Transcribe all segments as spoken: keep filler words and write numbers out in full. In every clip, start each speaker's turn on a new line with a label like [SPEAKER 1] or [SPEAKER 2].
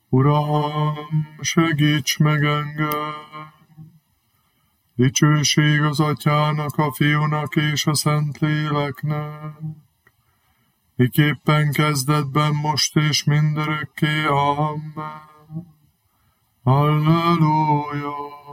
[SPEAKER 1] Uram, segíts meg engem! Dicsőség az Atyának, a Fiúnak és a Szentléleknek, miképpen kezdetben, most és mindörökké. Amen. Halleluja!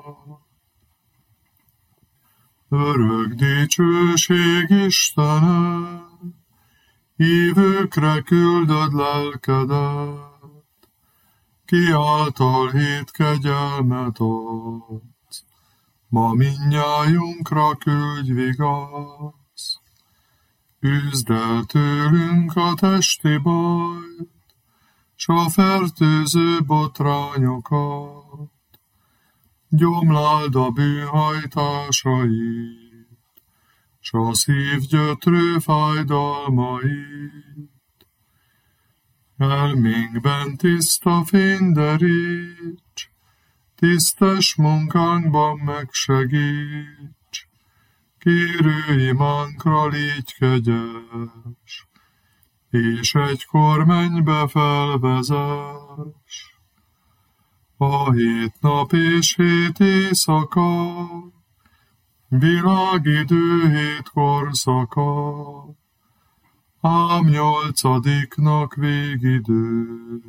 [SPEAKER 1] Örök dicsőség Istenem, hívőkre küldöd lelkedet, ki által hét kegyelmet adsz. Ma mindnyájunkra küldj vigaszt, üzd el tőlünk a testi bajt, s a fertőző botrányokat, gyomláld a bűnhajtásait, s a szív gyötrő fájdalmait. Elménkben tiszta fény deríts, tisztes munkánkban megsegíts, kérő imánkra légy kegyes, és egykor mennybe felvezess. A hét nap és hét éjszaka, világidő hét korszaka, ám nyolcadiknak végidő,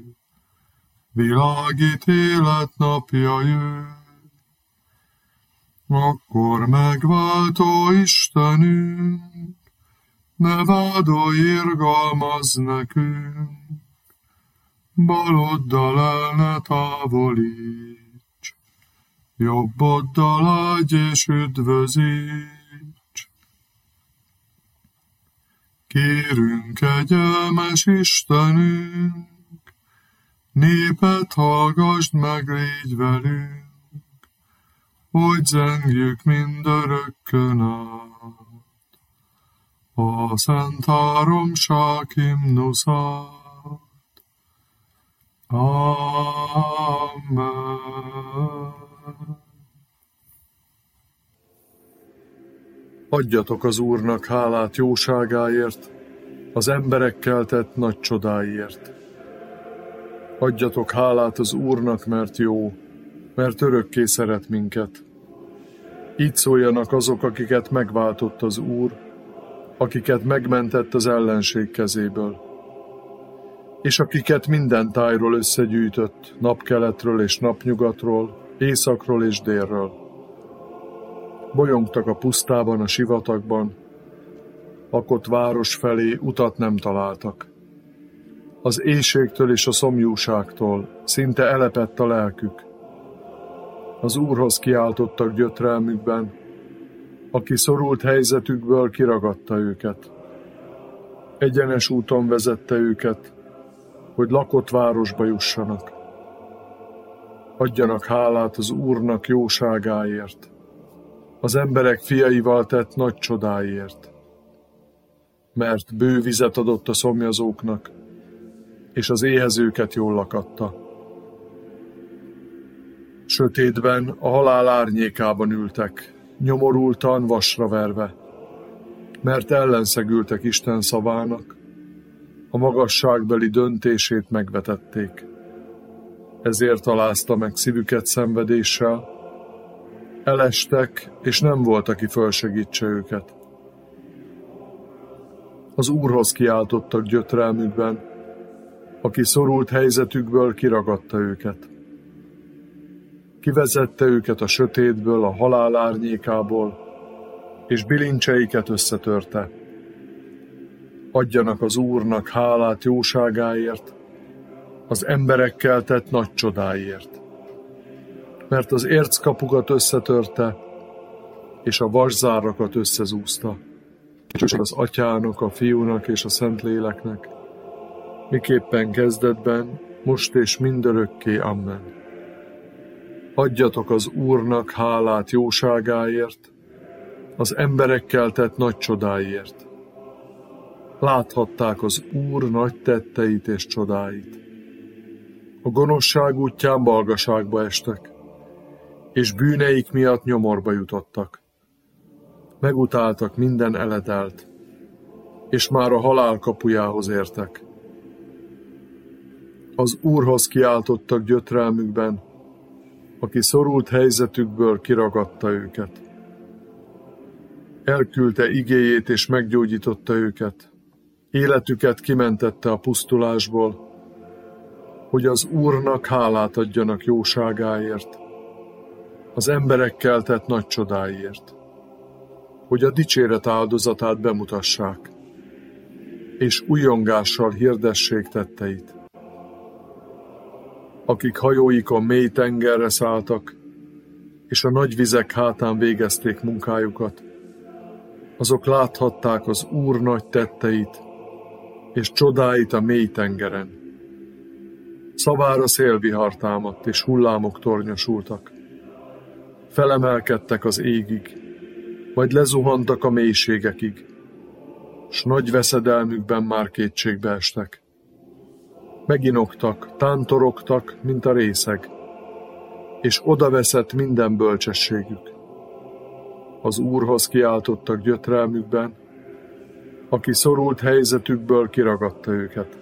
[SPEAKER 1] világítélet napja jön. Akkor megváltó Istenünk, ne vádolj, irgalmazz nekünk, baloddal el ne távolíts, jobboddal áldj és üdvözíts. Kérünk, kegyelmes Istenünk, népet hallgasd meg, légy velünk, hogy zengjük mindörökkön át a szent háromság himnuszát. Amen.
[SPEAKER 2] Adjatok az Úrnak hálát jóságáért, az emberekkel tett nagy csodáiért. Adjatok hálát az Úrnak, mert jó, mert örökké szeret minket. Így szóljanak azok, akiket megváltott az Úr, akiket megmentett az ellenség kezéből, és akiket minden tájról összegyűjtött, napkeletről és napnyugatról, északról és délről. Bolyongtak a pusztában, a sivatagban, lakott város felé utat nem találtak. Az éhségtől és a szomjúságtól szinte elepett a lelkük. Az Úrhoz kiáltottak gyötrelmükben, aki szorult helyzetükből kiragadta őket. Egyenes úton vezette őket, hogy lakott városba jussanak. Adjanak hálát az Úrnak jóságáért, az emberek fiaival tett nagy csodáiért. Mert bő vizet adott a szomjazóknak, és az éhezőket jól lakatta. Sötétben, a halál árnyékában ültek, nyomorultan, vasra verve, mert ellenszegültek Isten szavának, a magasságbeli döntését megvetették. Ezért alázta meg szívüket szenvedéssel, elestek, és nem volt, aki fölsegítse őket. Az Úrhoz kiáltottak gyötrelmükben, aki szorult helyzetükből kiragadta őket. Kivezette őket a sötétből, a halál árnyékából, és bilincseiket összetörte. Adjanak az Úrnak hálát jóságáért, az emberekkel tett nagy csodáiért. Mert az érckapukat összetörte, és a vaszárakat összezúzta. Dicsőség az Atyának, a Fiúnak és a Szentléleknek, miképpen kezdetben, most és mindörökké. Amen. Adjatok az Úrnak hálát jóságáért, az emberekkel tett nagy csodáiért. Láthatták az Úr nagy tetteit és csodáit. A gonoszság útján balgaságba estek, és bűneik miatt nyomorba jutottak. Megutáltak minden eletelt, és már a halál kapujához értek. Az Úrhoz kiáltottak gyötrelmükben, aki szorult helyzetükből kiragadta őket. Elküldte igéjét és meggyógyította őket. Életüket kimentette a pusztulásból, hogy az Úrnak hálát adjanak jóságáért, az emberekkel tett nagy csodáiért, hogy a dicséret áldozatát bemutassák, és ujjongással hirdessék tetteit. Akik hajóikon mély tengerre szálltak, és a nagy vizek hátán végezték munkájukat, azok láthatták az Úr nagy tetteit, és csodáit a mély tengeren. Szavára szélvihar támadt, és hullámok tornyosultak. Felemelkedtek az égig, majd lezuhantak a mélységekig, s nagy veszedelmükben már kétségbe estek. Meginoktak, tántorogtak, mint a részeg, és odaveszett minden bölcsességük. Az Úrhoz kiáltottak gyötrelmükben, aki szorult helyzetükből kiragadta őket.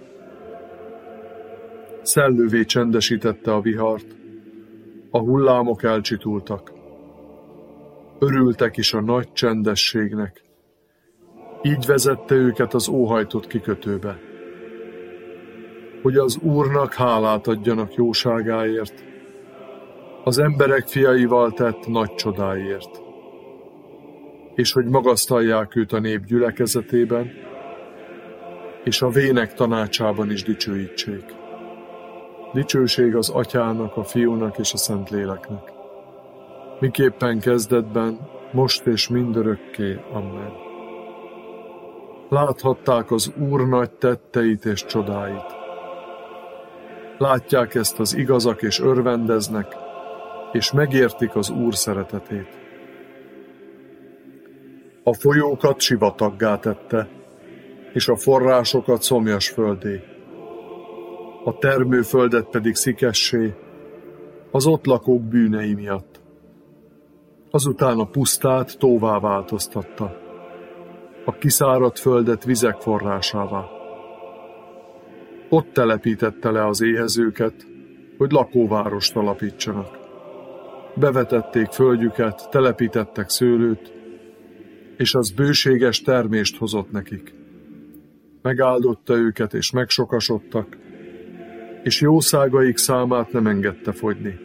[SPEAKER 2] Szellővé csendesítette a vihart, a hullámok elcsitultak. Örültek is a nagy csendességnek. Így vezette őket az óhajtott kikötőbe, hogy az Úrnak hálát adjanak jóságáért, az emberek fiaival tett nagy csodáért, és hogy magasztalják őt a nép gyülekezetében, és a vének tanácsában is dicsőítsék. Dicsőség az Atyának, a Fiúnak és a Szentléleknek, miképpen kezdetben, most és mindörökké. Amen. Láthatták az Úr nagy tetteit és csodáit. Látják ezt az igazak és örvendeznek, és megértik az Úr szeretetét. A folyókat sivataggá tette, és a forrásokat szomjas földé. A termőföldet pedig szikessé, az ott lakók bűnei miatt. Azután a pusztát tóvá változtatta, a kiszáradt földet vizek forrásává. Ott telepítette le az éhezőket, hogy lakóvárost alapítsanak. Bevetették földjüket, telepítettek szőlőt, és az bőséges termést hozott nekik. Megáldotta őket, és megsokasodtak, és jószágaik számát nem engedte fogyni.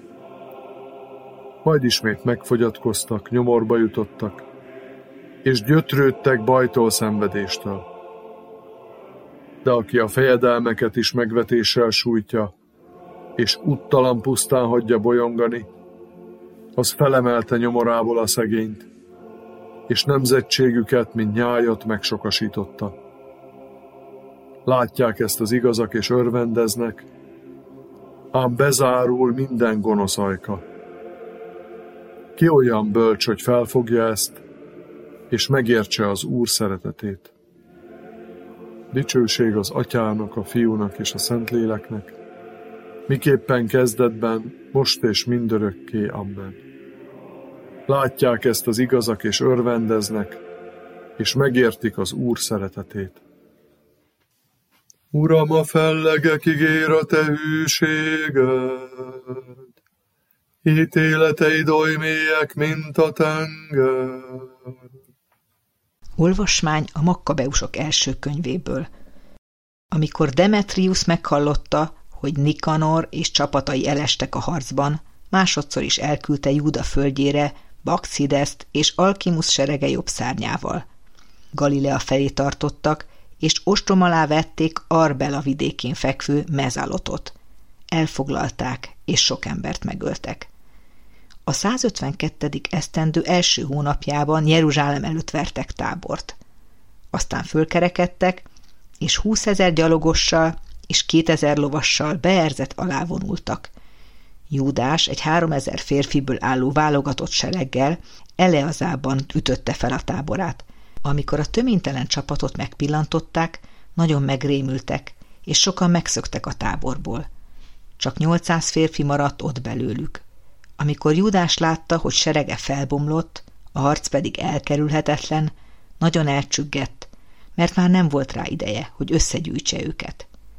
[SPEAKER 2] Majd ismét megfogyatkoztak, nyomorba jutottak, és gyötrődtek bajtól, szenvedéstől. De aki a fejedelmeket is megvetéssel sújtja, és úttalan pusztán hagyja bolyongani, az felemelte nyomorából a szegényt, és nemzetségüket, mint nyájat megsokasította. Látják ezt az igazak, és örvendeznek, ám bezárul minden gonosz ajka. Ki olyan bölcs, hogy felfogja ezt, és megértse az Úr szeretetét. Dicsőség az Atyának, a Fiúnak és a Szentléleknek, miképpen kezdetben, most és mindörökké. Amen. Látják ezt az igazak, és örvendeznek, és megértik az Úr szeretetét. Uram, a fellegekig ér a te hűséged, ítéleteid oly mélyek, mint a tenger.
[SPEAKER 3] Olvasmány a Makkabeusok első könyvéből. Amikor Demetrius meghallotta, hogy Nikanor és csapatai elestek a harcban, másodszor is elküldte Júda földjére Bakcideszt és Alkimusz serege jobb szárnyával. Galilea felé tartottak, és ostrom alá vették Arbela vidékén fekvő Mezalotot. Elfoglalták, és sok embert megöltek. A százötvenkettedik esztendő első hónapjában Jeruzsálem előtt vertek tábort. Aztán fölkerekedtek, és húszezer gyalogossal és kétezer lovassal beerzet alá vonultak. Júdás egy háromezer férfiből álló válogatott sereggel Eleazában ütötte fel a táborát. Amikor a töménytelen csapatot megpillantották, nagyon megrémültek, és sokan megszöktek a táborból. Csak nyolcszáz férfi maradt ott belőlük. Amikor Júdás látta, hogy serege felbomlott, a harc pedig elkerülhetetlen, nagyon elcsüggett, mert már nem volt rá ideje, hogy összegyűjtse őket.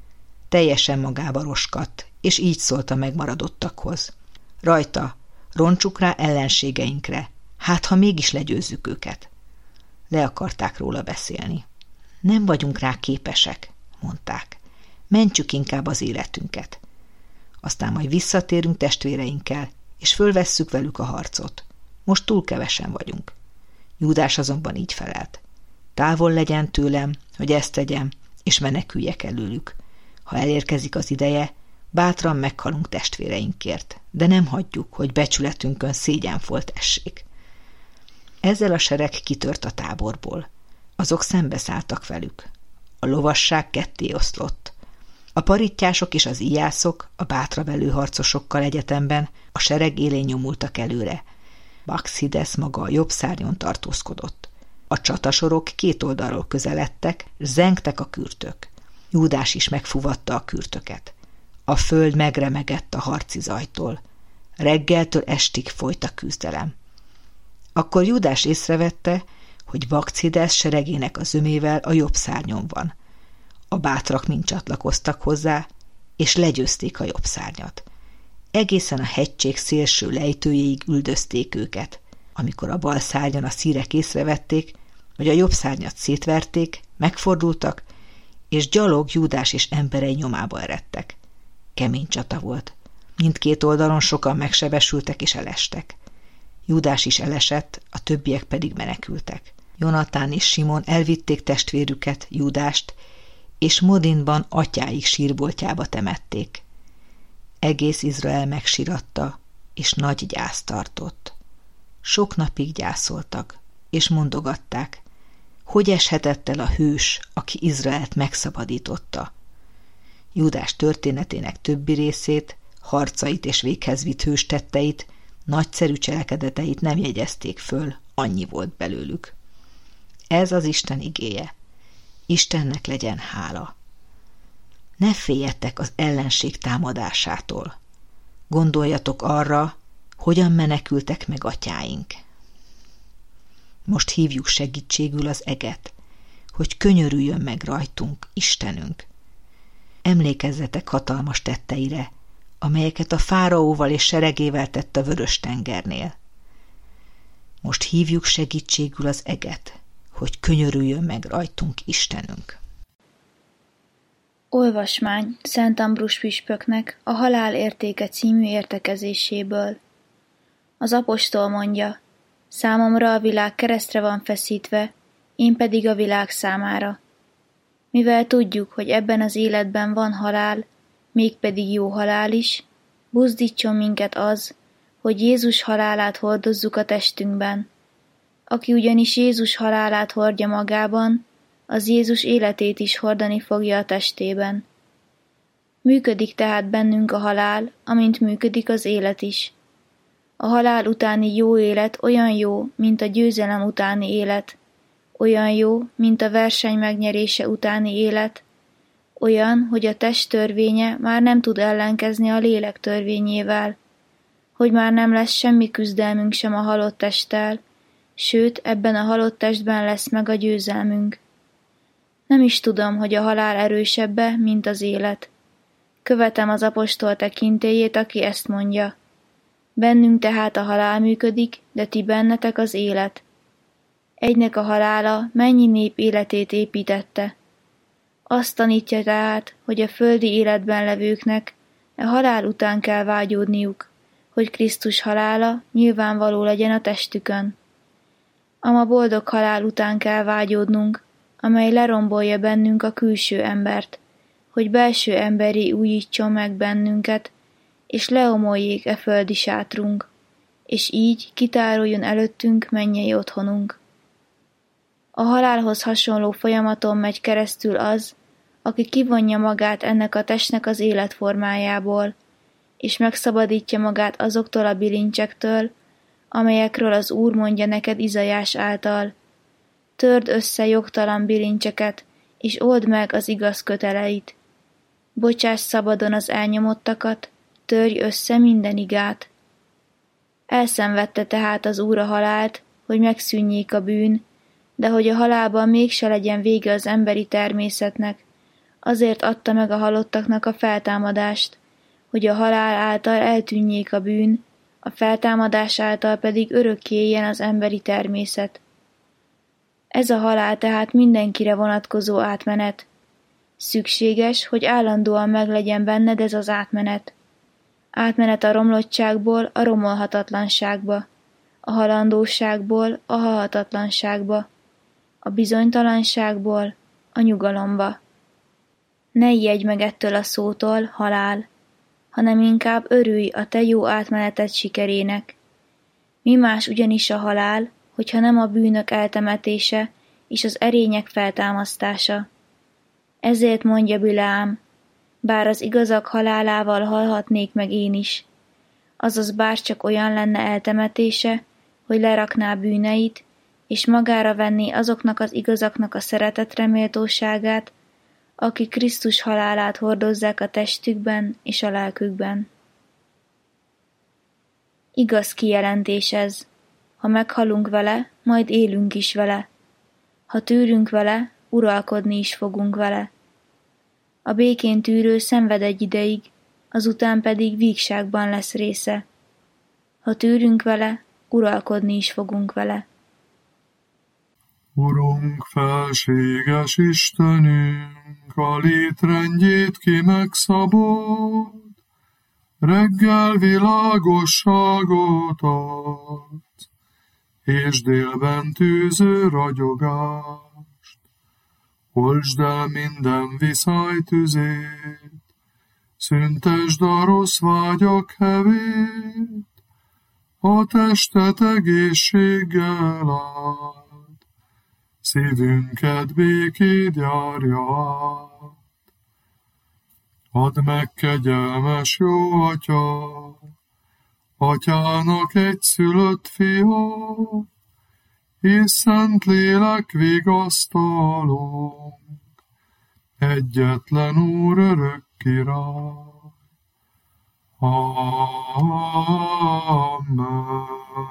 [SPEAKER 3] Teljesen magába roskadt, és így szólt a megmaradottakhoz. Rajta, roncsuk rá ellenségeinkre, hát ha mégis legyőzzük őket. Le akarták róla beszélni. Nem vagyunk rá képesek, mondták. Mentsük inkább az életünket. Aztán majd visszatérünk testvéreinkkel, és fölvesszük velük a harcot. Most túl kevesen vagyunk. Júdás azonban így felelt. Távol legyen tőlem, hogy ezt tegyem, és meneküljek előlük. Ha elérkezik az ideje, bátran meghalunk testvéreinkért, de nem hagyjuk, hogy becsületünkön szégyenfolt essék. Ezzel a sereg kitört a táborból. Azok szembeszálltak velük. A lovasság ketté oszlott. A parittyások és az íjászok a bátravelő harcosokkal egyetemben a sereg élén nyomultak előre. Bakzides maga a jobb szárnyon tartózkodott. A csatasorok két oldalról közeledtek, zengtek a kürtök. Júdás is megfuvatta a kürtöket. A föld megremegett a harci zajtól. Reggeltől estig folyt a küzdelem. Akkor Júdás észrevette, hogy Bakzides seregének a zömével a jobb szárnyon van. A bátrak mind csatlakoztak hozzá, és legyőzték a jobb szárnyat. Egészen a hegység szélső lejtőjéig üldözték őket. Amikor a bal szárnyon a szírek észrevették, hogy a jobb szárnyat szétverték, megfordultak, és gyalog Júdás és emberei nyomába eredtek. Kemény csata volt. Mindkét oldalon sokan megsebesültek és elestek. Júdás is elesett, a többiek pedig menekültek. Jonatán és Simon elvitték testvérüket, Júdást, és Modinban atyáik sírboltjába temették. Egész Izrael megsiratta, és nagy gyászt tartott. Sok napig gyászoltak, és mondogatták, hogy eshetett el a hős, aki Izraelt megszabadította. Júdás történetének többi részét, harcait és véghez vitt hős tetteit, nagyszerű cselekedeteit nem jegyezték föl, annyi volt belőlük. Ez az Isten igéje. Istennek legyen hála. Ne féljetek az ellenség támadásától. Gondoljatok arra, hogyan menekültek meg atyáink. Most hívjuk segítségül az eget, hogy könyörüljön meg rajtunk, Istenünk. Emlékezzetek hatalmas tetteire, amelyeket a fáraóval és seregével tett a Vörös-tengernél. Most hívjuk segítségül az eget, hogy könyörüljön meg rajtunk, Istenünk.
[SPEAKER 4] Olvasmány Szent Ambrus püspöknek a Halál értéke című értekezéséből. Az apostol mondja, számomra a világ keresztre van feszítve, én pedig a világ számára. Mivel tudjuk, hogy ebben az életben van halál, mégpedig jó halál is, buzdítson minket az, hogy Jézus halálát hordozzuk a testünkben. Aki ugyanis Jézus halálát hordja magában, az Jézus életét is hordani fogja a testében. Működik tehát bennünk a halál, amint működik az élet is. A halál utáni jó élet olyan jó, mint a győzelem utáni élet, olyan jó, mint a verseny megnyerése utáni élet, olyan, hogy a test törvénye már nem tud ellenkezni a lélek törvényével, hogy már nem lesz semmi küzdelmünk sem a halott testtel, sőt, ebben a halott testben lesz meg a győzelmünk. Nem is tudom, hogy a halál erősebbe, mint az élet. Követem az apostol tekintélyét, aki ezt mondja. Bennünk tehát a halál működik, de ti bennetek az élet. Egynek a halála mennyi nép életét építette. Azt tanítja tehát, hogy a földi életben levőknek a halál után kell vágyódniuk, hogy Krisztus halála nyilvánvaló legyen a testükön. Ama boldog halál után kell vágyódnunk, amely lerombolja bennünk a külső embert, hogy belső emberi újítson meg bennünket, és leomoljék e földi sátrunk, és így kitáruljon előttünk mennyei otthonunk. A halálhoz hasonló folyamaton megy keresztül az, aki kivonja magát ennek a testnek az életformájából, és megszabadítja magát azoktól a bilincsektől, amelyekről az Úr mondja neked Izaiás által. Törd össze jogtalan bilincseket, és old meg az igaz köteleit. Bocsáss szabadon az elnyomottakat, törj össze minden igát. Elszenvedte tehát az Úr a halált, hogy megszűnjék a bűn, de hogy a halálban mégse legyen vége az emberi természetnek, azért adta meg a halottaknak a feltámadást, hogy a halál által eltűnjék a bűn, a feltámadás által pedig örökké éljen az emberi természet. Ez a halál tehát mindenkire vonatkozó átmenet. Szükséges, hogy állandóan meglegyen benned ez az átmenet. Átmenet a romlottságból a romolhatatlanságba, a halandóságból a halhatatlanságba, a bizonytalanságból a nyugalomba. Ne ijedj meg ettől a szótól, halál, hanem inkább örülj a te jó átmeneted sikerének. Mi más ugyanis a halál, hogyha nem a bűnök eltemetése és az erények feltámasztása. Ezért mondja Bileám, bár az igazak halálával halhatnék meg én is, azaz bár csak olyan lenne eltemetése, hogy lerakná bűneit, és magára venné azoknak az igazaknak a szeretetre méltóságát, akik Krisztus halálát hordozzák a testükben és a lelkükben. Igaz kijelentés ez, ha meghalunk vele, majd élünk is vele. Ha tűrünk vele, uralkodni is fogunk vele. A békén tűrő szenved egy ideig, azután pedig vígságban lesz része. Ha tűrünk vele, uralkodni is fogunk vele.
[SPEAKER 1] Urunk, felséges Istenünk, a létrendjét ki megszabod, reggel világosságot adsz, és délben tűző ragyogást. Oltsd el minden viszály tüzét, szüntesd a rossz vágyak hevét, a testet egészséggel áld, szívünket békéd járja át. Add meg kegyelmes jó Atya, Atyának egyszülött fia, és szent lélek vigasztalónk, egyetlen Úr örök király. Amen.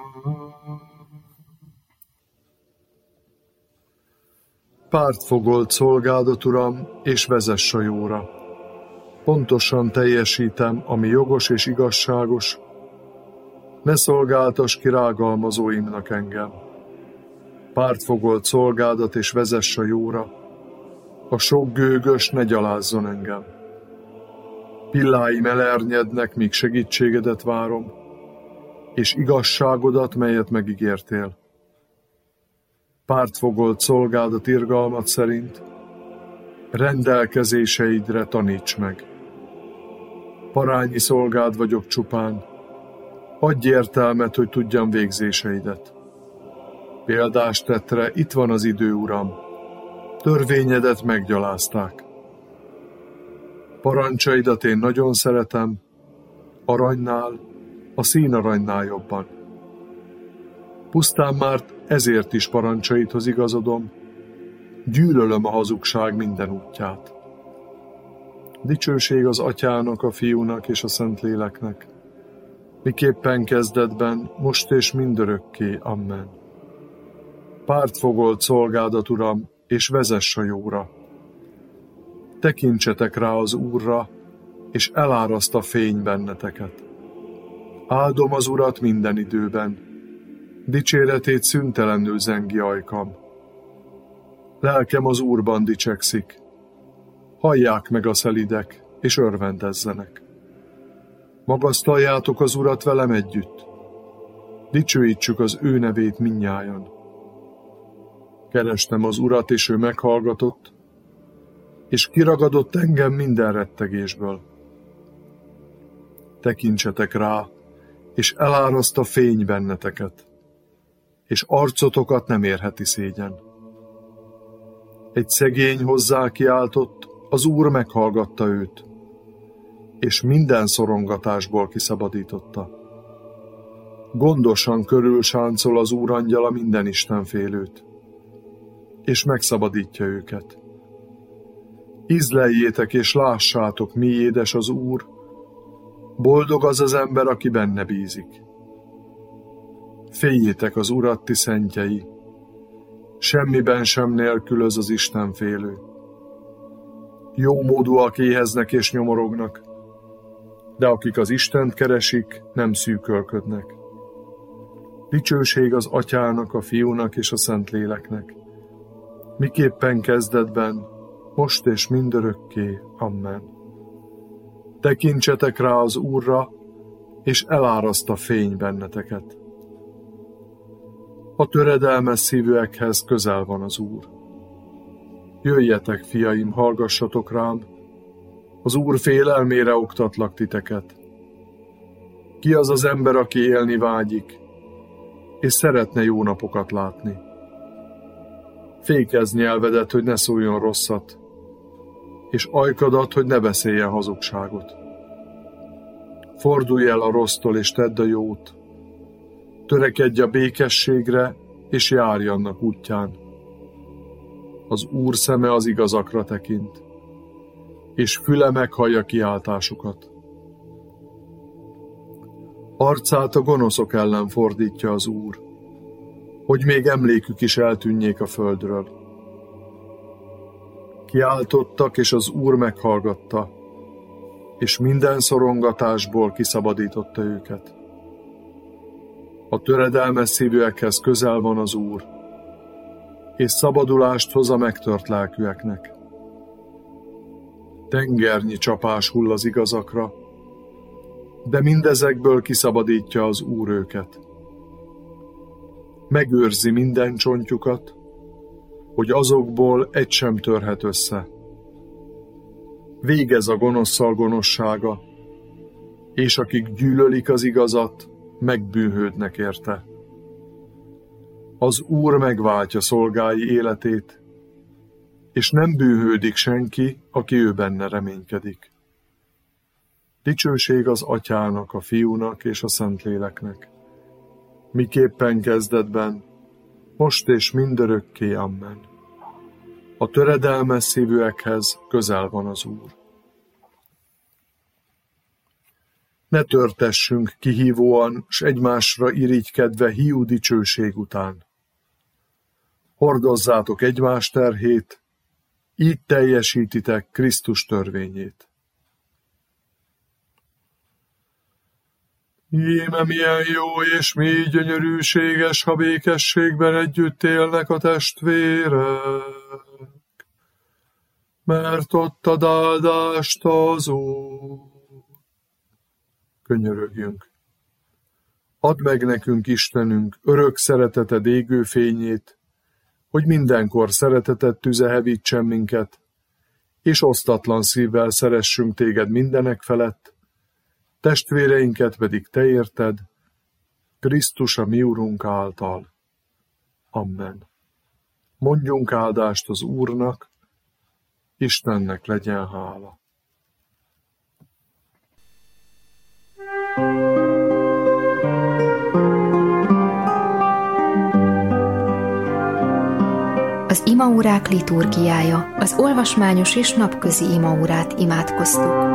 [SPEAKER 2] Pártfogolt szolgádat, Uram, és vezess a jóra. Pontosan teljesítem, ami jogos és igazságos. Ne szolgáltass ki rágalmazóimnak engem. Pártfogolt szolgádat, és vezess a jóra. A sok gőgös ne gyalázzon engem. Pilláim elernyednek, míg segítségedet várom, és igazságodat, melyet megígértél. Pártfogolt szolgádat irgalmat szerint, rendelkezéseidre taníts meg. Parányi szolgád vagyok csupán, adj értelmet, hogy tudjam végzéseidet. Példás tettre, itt van az idő, Uram, törvényedet meggyalázták. Parancsaidat én nagyon szeretem, aranynál, a színaranynál jobban. Pusztán már ezért is parancsaidhoz igazodom, gyűlölöm a hazugság minden útját. Dicsőség az Atyának, a Fiúnak és a Szentléleknek, miképpen kezdetben, most és mindörökké. Amen. Pártfogolt szolgádat, Uram, és vezess a jóra. Tekintsetek rá az Úrra, és eláraszt a fény benneteket. Áldom az Urat minden időben, dicséretét szüntelenül zengi ajkam. Lelkem az Úrban dicsekszik, hallják meg a szelidek, és örvendezzenek. Magasztaljátok az Urat velem együtt, dicsőítsük az ő nevét mindnyájan. Kerestem az Urat, és ő meghallgatott, és kiragadott engem minden rettegésből. Tekintsetek rá, és eláraszt a fény benneteket, és arcotokat nem érheti szégyen. Egy szegény hozzá kiáltott, az Úr meghallgatta őt, és minden szorongatásból kiszabadította. Gondosan körül sáncol az Úr angyala minden istenfélőt, és megszabadítja őket. Ízleljétek és lássátok, mi édes az Úr, boldog az az ember, aki benne bízik. Féljétek az Urat, ti szentjei, semmiben sem nélkülöz az istenfélő. Jómódúak éheznek és nyomorognak, de akik az Istent keresik, nem szűkölködnek. Dicsőség az Atyának, a Fiúnak és a Szentléleknek, miképpen kezdetben, most és mindörökké. Amen. Tekintsetek rá az Úrra, és eláraszt a fény benneteket. A töredelmes szívűekhez közel van az Úr. Jöjjetek, fiaim, hallgassatok rám, az Úr félelmére oktatlak titeket. Ki az az ember, aki élni vágyik, és szeretne jó napokat látni? Fékezz nyelvedet, hogy ne szóljon rosszat, és ajkadat, hogy ne beszéljen hazugságot. Fordulj el a rossztól, és tedd a jót. Törekedj a békességre, és járj annak útján. Az Úr szeme az igazakra tekint, és füle meghallja kiáltásukat. Arcát a gonoszok ellen fordítja az Úr, hogy még emlékük is eltűnjék a földről. Kiáltottak, és az Úr meghallgatta, és minden szorongatásból kiszabadította őket. A töredelmes szívűekhez közel van az Úr, és szabadulást hoz a megtört lelkűeknek. Tengernyi csapás hull az igazakra, de mindezekből kiszabadítja az Úr őket. Megőrzi minden csontjukat, hogy azokból egy sem törhet össze. Végez a gonoszszal gonoszsága, és akik gyűlölik az igazat, megbűnhődnek érte. Az Úr megváltja szolgái életét, és nem bűnhődik senki, aki ő benne reménykedik. Dicsőség az Atyának, a Fiúnak és a Szentléleknek, miképpen kezdetben, most és mindörökké. Amen. A töredelmes szívűekhez közel van az Úr. Ne törtessünk kihívóan, s egymásra irigykedve hiú dicsőség után. Hordozzátok egymás terhét, így teljesítitek Krisztus törvényét. Íme milyen jó és mély gyönyörűséges, ha békességben együtt élnek a testvérek, mert ott ad áldást az Úr. Könyörögjünk. Add meg nekünk, Istenünk, örök szereteted égő fényét, hogy mindenkor szereteted tüze hevítsen minket, és osztatlan szívvel szeressünk téged mindenek felett, testvéreinket pedig te érted, Krisztus a mi Urunk által. Amen. Mondjunk áldást az Úrnak, Istennek legyen hála.
[SPEAKER 5] Az imaórák liturgiája, az olvasmányos és napközi imaórát imádkoztuk.